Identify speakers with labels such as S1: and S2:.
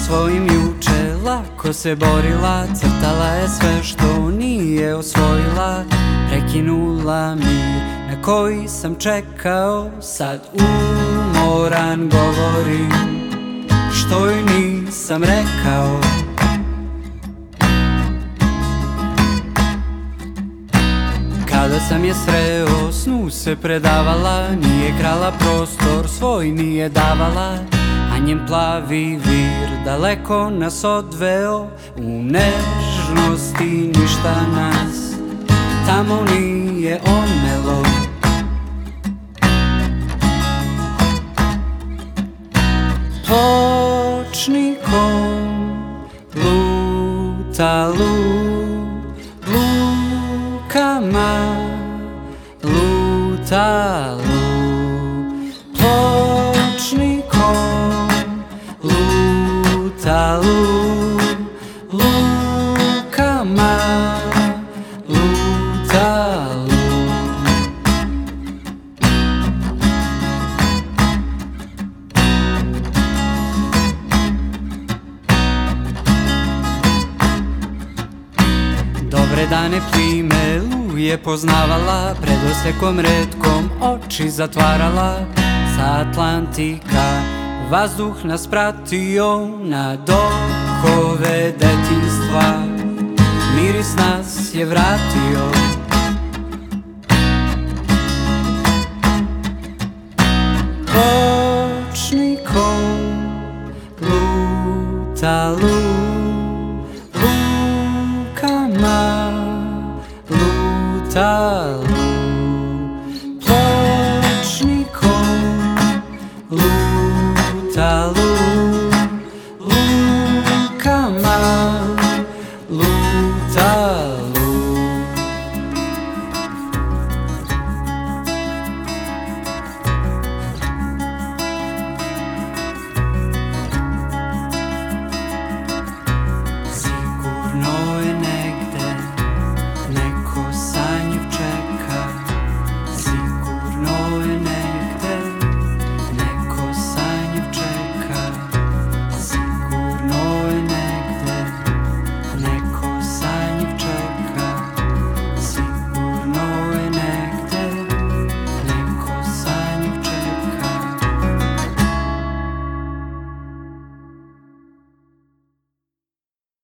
S1: svojim juče lako se borila, crtala je sve što nije osvojila, prekinula mir na koji sam čekao, sad umoran govorim što joj nisam rekao. Kada sam je sreo, snu se predavala, nije krala prostor, svoj nije davala, a njen plavi vir daleko nas odveo, u nežnosti ništa nas tamo nije omelo. Pločnikom luta lukama, luta pločnikom luta lukama, luta Dobre dane plime je poznavala, pred osekom retkom oči zatvarala, sa Atlantika vazduh nas pratio na dokove detinjstva, miris nas je vratio. Pločnikom luta